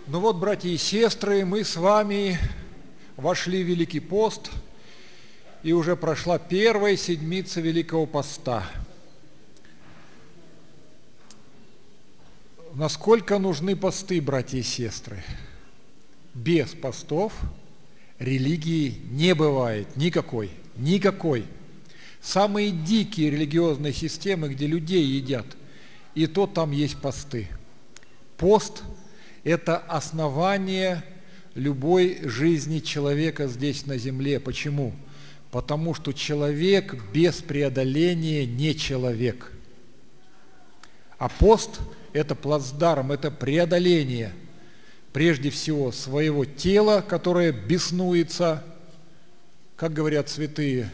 Ну вот, братья и сестры, мы с вами вошли в Великий пост, и уже прошла первая седмица Великого поста. Насколько нужны посты, братья и сестры? Без постов религии не бывает никакой. Самые дикие религиозные системы, где людей едят, и то там есть посты. Пост – это основание любой жизни человека здесь на земле. Почему? Потому что человек без преодоления не человек. А пост – это плацдарм, это преодоление прежде всего своего тела, которое беснуется, как говорят святые,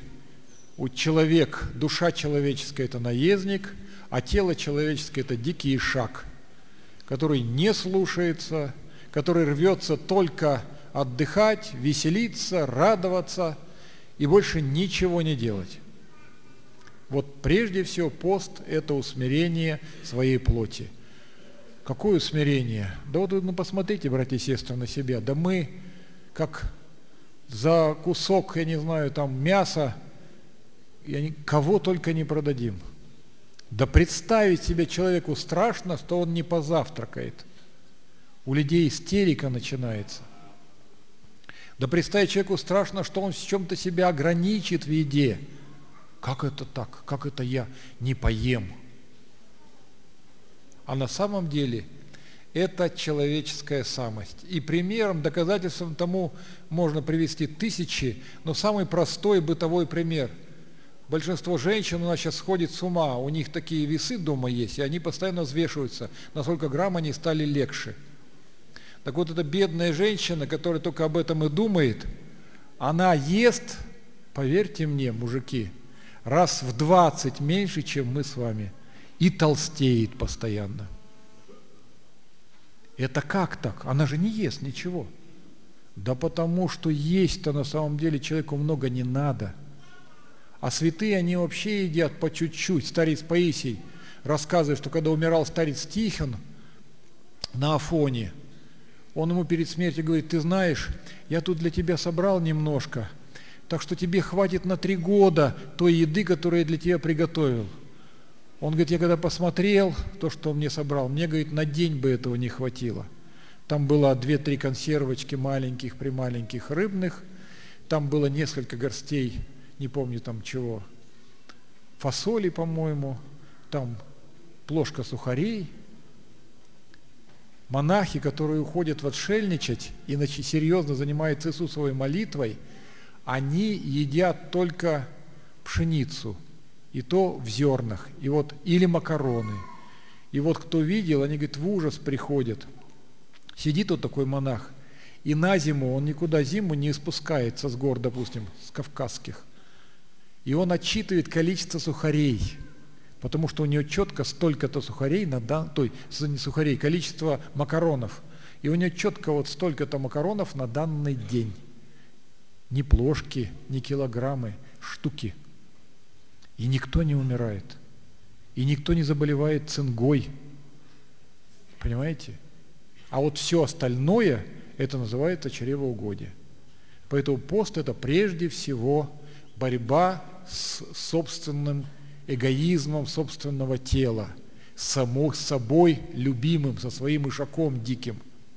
душа человеческая – это наездник, а тело человеческое – это дикий ишак, который не слушается, который рвется только отдыхать, веселиться, радоваться и больше ничего не делать. Вот прежде всего пост – это усмирение своей плоти. Какое усмирение? Да вот посмотрите, братья и сестры, на себя. Да мы, как за кусок, я не знаю, там мяса, кого только не продадим. Да представить себе человеку страшно, что он не позавтракает. У людей истерика начинается. Да представить человеку страшно, что он в чем-то себя ограничит в еде. Как это так? Как это я не поем? А на самом деле это человеческая самость. И примером, доказательством тому можно привести тысячи, но самый простой бытовой пример. Большинство женщин у нас сейчас сходит с ума, у них такие весы дома есть, и они постоянно взвешиваются, на сколько грамм они стали легче. Так вот, эта бедная женщина, которая только об этом и думает, она ест, поверьте мне, мужики, раз в 20 меньше, чем мы с вами, и толстеет постоянно. Это как так? Она же не ест ничего. Да потому что есть-то на самом деле человеку много не надо. А святые, они вообще едят по чуть-чуть. Старец Паисий рассказывает, что когда умирал старец Тихон на Афоне, он ему перед смертью говорит: ты знаешь, я тут для тебя собрал немножко, так что тебе хватит на 3 года той еды, которую я для тебя приготовил. Он говорит: я когда посмотрел то, что он мне собрал, мне, говорит, на день бы этого не хватило. Там было 2-3 консервочки маленьких рыбных, там было несколько горстей, не помню там чего, фасоли, по-моему, там плошка сухарей. Монахи, которые уходят в отшельничать и серьезно занимаются Иисусовой молитвой, они едят только пшеницу, и то в зернах, и вот, или макароны. И вот кто видел, они, говорят, в ужас приходят. Сидит вот такой монах, и на зиму, он никуда зиму не спускается с гор, допустим, с кавказских. И он отчитывает количество сухарей, потому что у него четко столько-то сухарей, количество макаронов. И у него четко вот столько-то макаронов на данный день. Не плошки, не килограммы, штуки. И никто не умирает. И никто не заболевает цингой. Понимаете? А вот все остальное, это называется чревоугодие. Поэтому пост – это прежде всего борьба с собственным эгоизмом собственного тела, с собой любимым, со своим ишаком диким.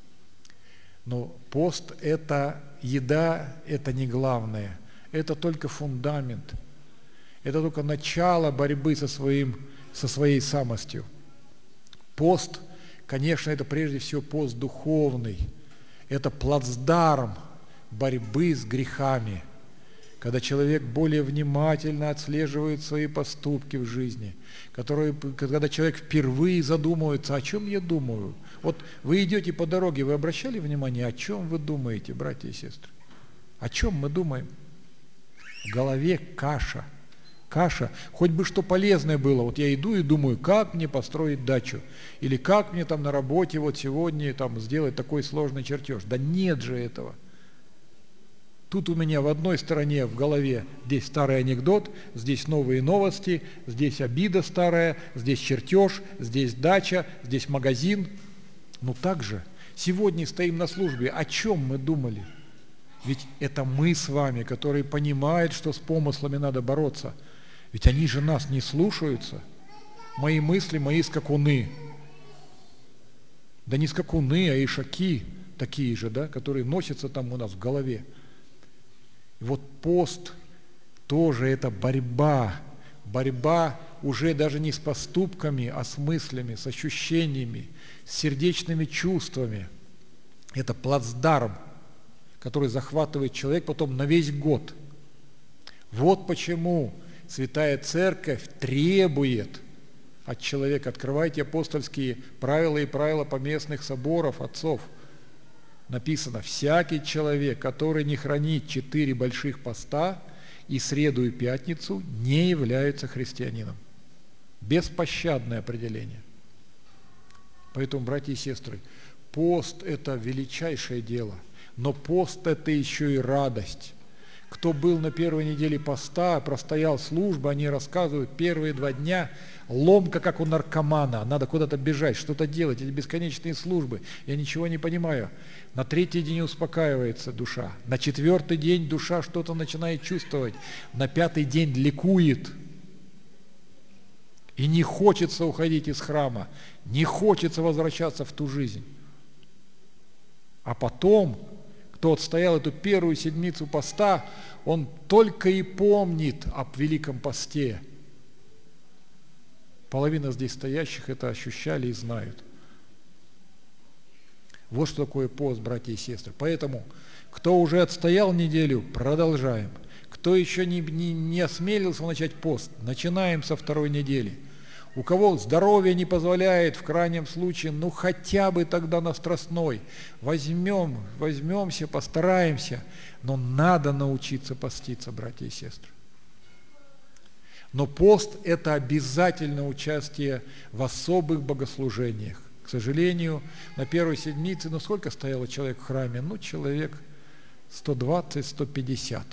Но пост – это еда, это не главное, это только фундамент, это только начало борьбы со своей самостью. Пост, конечно, это прежде всего пост духовный, это плацдарм борьбы с грехами, когда человек более внимательно отслеживает свои поступки в жизни, когда человек впервые задумывается, о чем я думаю. Вот вы идете по дороге, вы обращали внимание, о чем вы думаете, братья и сестры? О чем мы думаем? В голове каша. Хоть бы что полезное было. Вот я иду и думаю, как мне построить дачу, или как мне там на работе вот сегодня там сделать такой сложный чертеж. Да нет же этого. Тут у меня в одной стороне в голове здесь старый анекдот, здесь новые новости, здесь обида старая, здесь чертеж, здесь дача, здесь магазин. Ну так же. Сегодня стоим на службе, о чем мы думали? Ведь это мы с вами, которые понимают, что с помыслами надо бороться. Ведь они же нас не слушаются. Мои мысли, мои скакуны. Да не скакуны, а ишаки такие же, да, которые носятся там у нас в голове. И вот пост тоже это борьба. Борьба уже даже не с поступками, а с мыслями, с ощущениями, с сердечными чувствами. Это плацдарм, который захватывает человек потом на весь год. Вот почему Святая Церковь требует от человека, открывайте апостольские правила и правила поместных соборов отцов. Написано, всякий человек, который не хранит 4 больших поста и среду и пятницу, не является христианином. Беспощадное определение. Поэтому, братья и сестры, пост – это величайшее дело, но пост – это еще и радость. Кто был на первой неделе поста, простоял службу, они рассказывают, первые 2 дня ломка, как у наркомана, надо куда-то бежать, что-то делать, эти бесконечные службы, я ничего не понимаю. На 3-й день успокаивается душа, на 4-й день душа что-то начинает чувствовать, на 5-й день ликует. И не хочется уходить из храма, не хочется возвращаться в ту жизнь. А потом, кто отстоял эту первую седмицу поста, он только и помнит об Великом посте. Половина здесь стоящих это ощущали и знают. Вот что такое пост, братья и сестры. Поэтому, кто уже отстоял неделю, продолжаем. Кто еще не осмелился начать пост, начинаем со 2-й недели. У кого здоровье не позволяет, в крайнем случае, ну хотя бы тогда на Страстной. Возьмемся, постараемся, но надо научиться поститься, братья и сестры. Но пост – это обязательное участие в особых богослужениях. К сожалению, на первой седмице, сколько стояло человек в храме? Человек 120-150.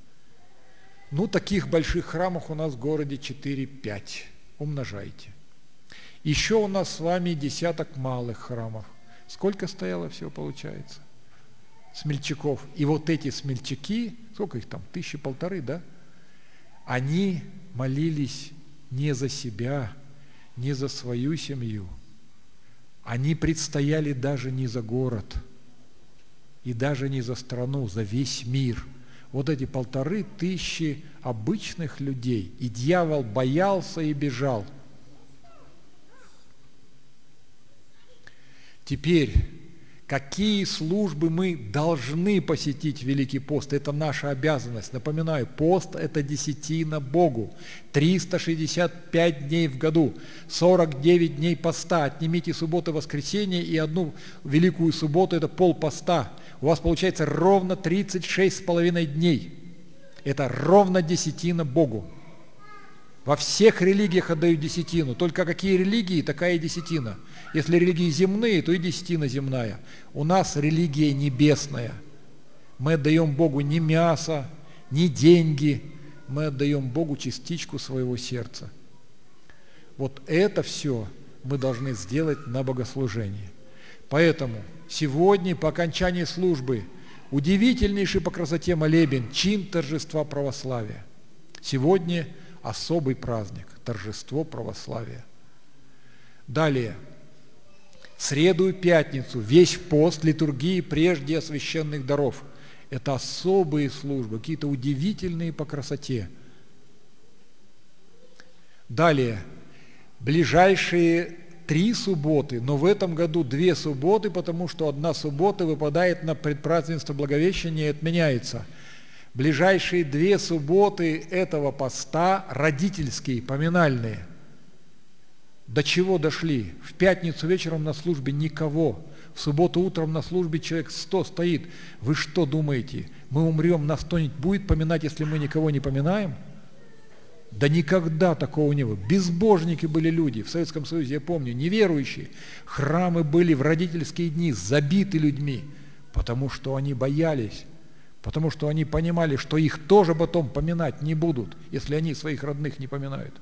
Таких больших храмов у нас в городе 4-5. Умножайте. Еще у нас с вами 10 малых храмов. Сколько стояло всего, получается? Смельчаков. И вот эти смельчаки, сколько их там, 1500, да? Они молились не за себя, не за свою семью. Они предстояли даже не за город и даже не за страну, за весь мир. Вот эти 1500 обычных людей, и дьявол боялся и бежал. Теперь, какие службы мы должны посетить в Великий пост? Это наша обязанность. Напоминаю, пост – это десятина Богу. 365 дней в году, 49 дней поста. Отнимите субботу и воскресенье, и одну великую субботу – это полпоста. У вас получается ровно 36,5 дней. Это ровно десятина Богу. Во всех религиях отдают десятину. Только какие религии, такая и десятина. Если религии земные, то и десятина земная. У нас религия небесная. Мы отдаем Богу не мясо, не деньги. Мы отдаем Богу частичку своего сердца. Вот это все мы должны сделать на богослужении. Поэтому сегодня, по окончании службы, удивительнейший по красоте молебен, чин торжества православия. Сегодня особый праздник, торжество православия. Далее, в среду и пятницу, весь пост литургии прежде освященных даров. Это особые службы, какие-то удивительные по красоте. Далее, ближайшие 3 субботы, но в этом году 2 субботы, потому что 1 суббота выпадает на предпразднество Благовещения и отменяется. Ближайшие 2 субботы этого поста родительские, поминальные. До чего дошли? В пятницу вечером на службе никого. В субботу утром на службе человек 100 стоит. Вы что думаете, мы умрем, нас кто-нибудь будет поминать, если мы никого не поминаем? Да никогда такого не было. Безбожники были люди в Советском Союзе, я помню, неверующие. Храмы были в родительские дни забиты людьми, потому что они боялись, потому что они понимали, что их тоже потом поминать не будут, если они своих родных не поминают.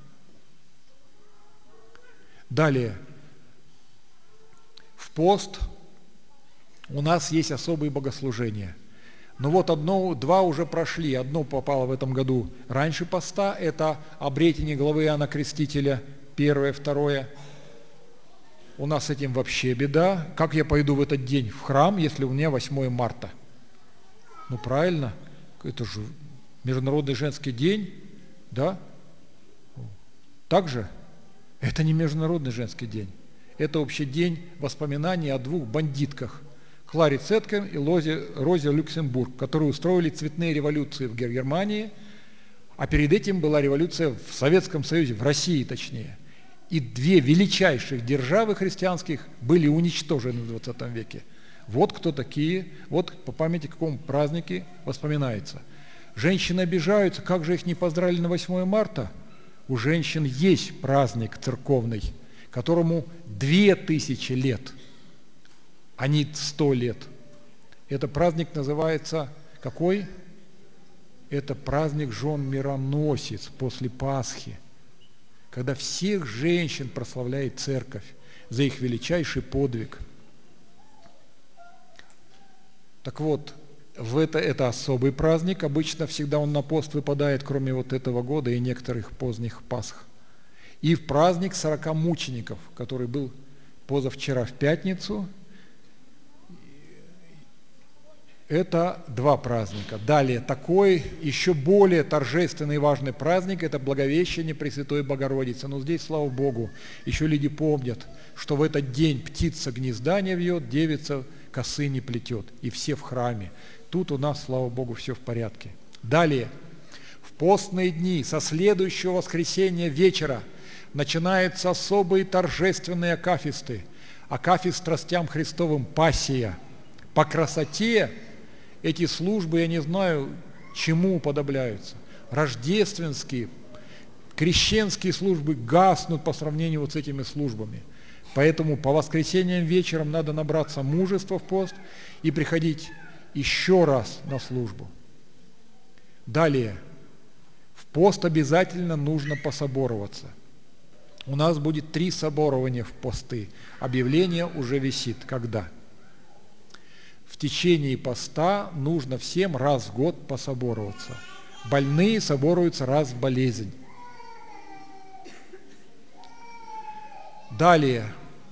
Далее, в пост у нас есть особые богослужения. Но вот два уже прошли. Одно попало в этом году раньше поста, это обретение главы Иоанна Крестителя, 1, 2. У нас с этим вообще беда. Как я пойду в этот день в храм, если у меня 8 марта? Ну правильно, это же Международный женский день, да? Также это не Международный женский день. Это вообще день воспоминаний о 2 бандитках, Кларе Цеткин и Розе Люксембург, которые устроили цветные революции в Германии, а перед этим была революция в Советском Союзе, в России точнее. И 2 величайших державы христианских были уничтожены в 20 веке. Вот кто такие, вот по памяти какому празднике воспоминается. Женщины обижаются, как же их не поздравили на 8 марта? У женщин есть праздник церковный, которому 2000 лет, а не 100 лет. Это праздник называется какой? Это праздник жен мироносец после Пасхи, когда всех женщин прославляет церковь за их величайший подвиг. Так вот, это особый праздник, обычно всегда он на пост выпадает, кроме вот этого года и некоторых поздних Пасх. И в праздник 40 мучеников, который был позавчера в пятницу, это 2 праздника. Далее, такой еще более торжественный и важный праздник – это Благовещение Пресвятой Богородицы. Но здесь, слава Богу, еще люди помнят, что в этот день птица гнезда не вьет, девица косы не плетет, и все в храме. Тут у нас, слава Богу, все в порядке. Далее, в постные дни со следующего воскресенья вечера начинаются особые торжественные акафисты. Акафист страстям Христовым Пассия. По красоте эти службы, я не знаю, чему уподобляются. Рождественские, крещенские службы гаснут по сравнению вот с этими службами. Поэтому по воскресеньям вечером надо набраться мужества в пост и приходить еще раз на службу. Далее, в пост обязательно нужно пособороваться. У нас будет 3 соборования в посты. Объявление уже висит. Когда? В течение поста нужно всем раз в год пособороваться. Больные соборуются раз в болезнь. Далее,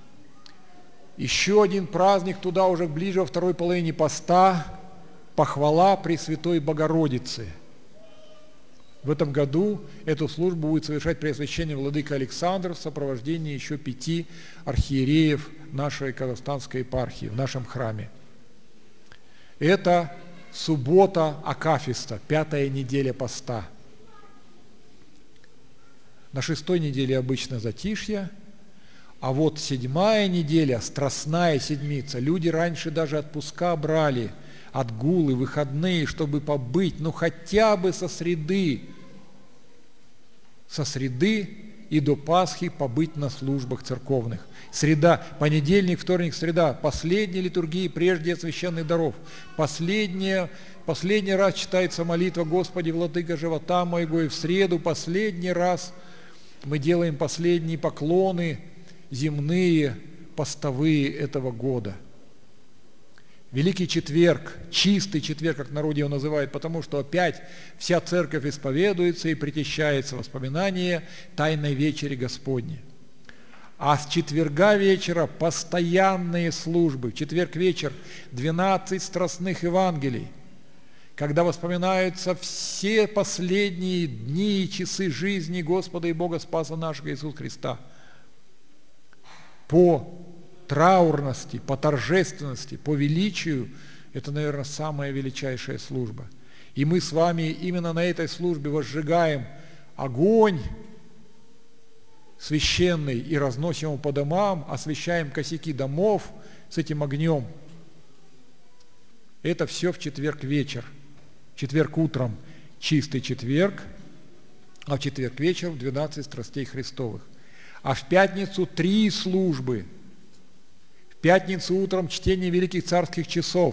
еще один праздник, туда уже ближе во второй половине поста, похвала Пресвятой Богородицы. В этом году эту службу будет совершать Преосвященный Владыка Александр в сопровождении еще 5 архиереев нашей казахстанской епархии в нашем храме. Это суббота Акафиста, 5-я неделя поста. На 6-й неделе обычно затишье, а вот 7-я неделя, Страстная Седмица, люди раньше даже отпуска брали, отгулы, выходные, чтобы побыть, ну хотя бы со среды и до Пасхи побыть на службах церковных. Среда, понедельник, вторник, среда, последняя литургия прежде священных даров. Последний раз читается молитва «Господи, владыка живота моего», и в среду последний раз мы делаем последние поклоны земные, постовые этого года. Великий четверг, чистый четверг, как в народе его называют, потому что опять вся церковь исповедуется и причащается воспоминание Тайной Вечери Господней. А с четверга вечера постоянные службы. В четверг вечер 12 страстных Евангелий, когда воспоминаются все последние дни и часы жизни Господа и Бога Спаса нашего Иисуса Христа. По траурности, по торжественности, по величию, это, наверное, самая величайшая служба. И мы с вами именно на этой службе возжигаем огонь священный и разносим его по домам, освещаем косяки домов с этим огнем. Это все в четверг вечер. В четверг утром чистый четверг, а в четверг вечером 12 страстей Христовых. А в пятницу 3 службы. В пятницу утром чтение великих царских часов.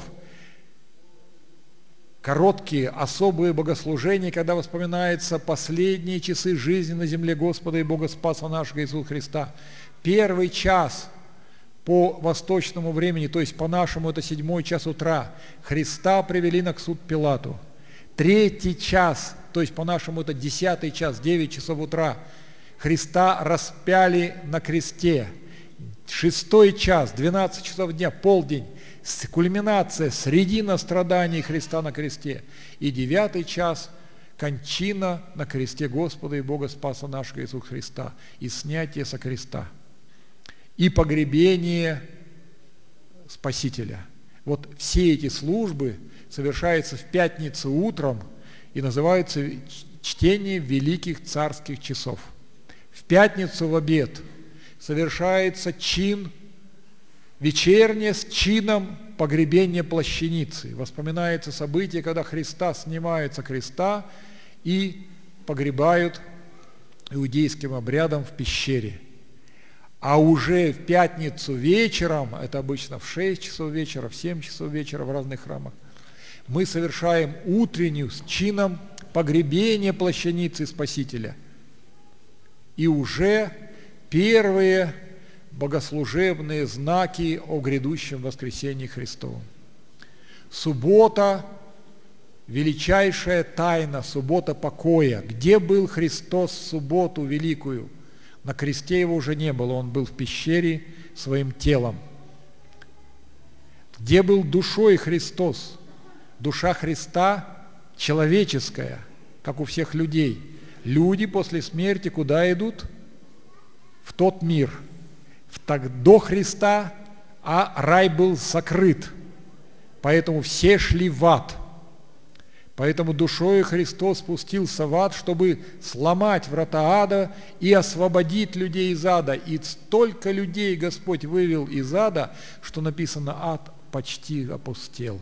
Короткие, особые богослужения, когда вспоминаются последние часы жизни на земле Господа и Бога Спаса нашего Иисуса Христа. Первый час по восточному времени, то есть по нашему это 7 час утра, Христа привели на суд Пилату. 3 час, то есть по нашему это 10 час, 9 часов утра, Христа распяли на кресте. 6 час, 12 часов дня, полдень, кульминация, средина страданий Христа на кресте. И 9 час, кончина на кресте Господа и Бога Спаса нашего Иисуса Христа, и снятие со креста, и погребение Спасителя. Вот все эти службы совершаются в пятницу утром и называются чтение великих царских часов. В пятницу в обед совершается чин, вечернее с чином погребения плащаницы. Воспоминается событие, когда Христа снимают со креста и погребают иудейским обрядом в пещере. А уже в пятницу вечером, это обычно в 6 часов вечера, в 7 часов вечера в разных храмах, мы совершаем утреннюю с чином погребения плащаницы Спасителя. И уже первые богослужебные знаки о грядущем воскресении Христовом. Суббота – величайшая тайна, суббота покоя. Где был Христос в субботу великую? На кресте его уже не было, он был в пещере своим телом. Где был душой Христос? Душа Христа человеческая, как у всех людей. Люди после смерти куда идут? В тот мир. До Христа, а рай был закрыт. Поэтому все шли в ад. Поэтому душою Христос спустился в ад, чтобы сломать врата ада и освободить людей из ада. И столько людей Господь вывел из ада, что написано, ад почти опустел.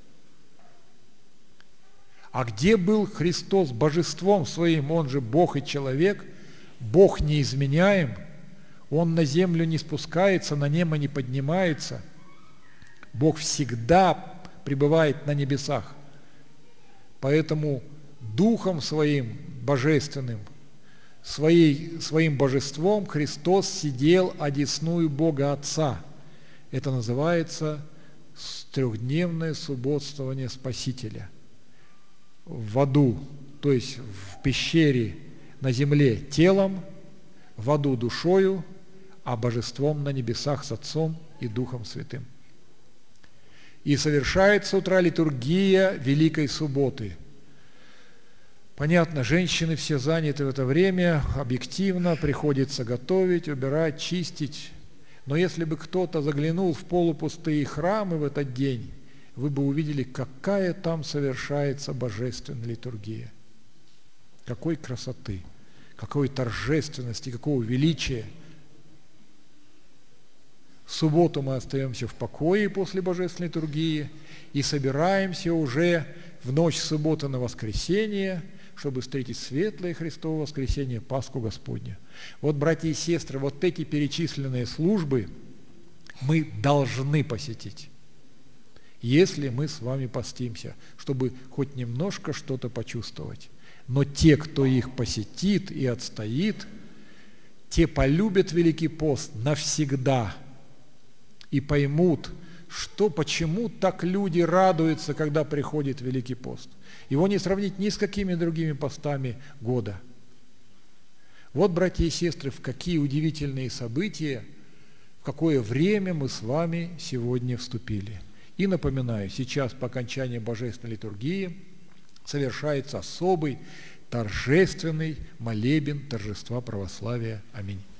А где был Христос божеством своим? Он же Бог и человек, Бог неизменяем, Он на землю не спускается, на небо не поднимается. Бог всегда пребывает на небесах. Поэтому Духом Своим Божественным, Своим Божеством Христос сидел одесную Бога Отца. Это называется трехдневное субботствование Спасителя. В аду, то есть в пещере на земле телом, в аду душою, а божеством на небесах с Отцом и Духом Святым. И совершается с утра литургия Великой Субботы. Понятно, женщины все заняты в это время, объективно приходится готовить, убирать, чистить. Но если бы кто-то заглянул в полупустые храмы в этот день, вы бы увидели, какая там совершается божественная литургия. Какой красоты, какой торжественности, какого величия. В субботу мы остаемся в покое после божественной литургии и собираемся уже в ночь субботы на воскресенье, чтобы встретить светлое Христово воскресенье, Пасху Господню. Вот, братья и сестры, вот эти перечисленные службы мы должны посетить, если мы с вами постимся, чтобы хоть немножко что-то почувствовать. Но те, кто их посетит и отстоит, те полюбят Великий пост навсегда и поймут, почему так люди радуются, когда приходит Великий пост. Его не сравнить ни с какими другими постами года. Вот, братья и сестры, в какие удивительные события, в какое время мы с вами сегодня вступили. И напоминаю, сейчас по окончании Божественной литургии совершается особый торжественный молебен торжества православия. Аминь.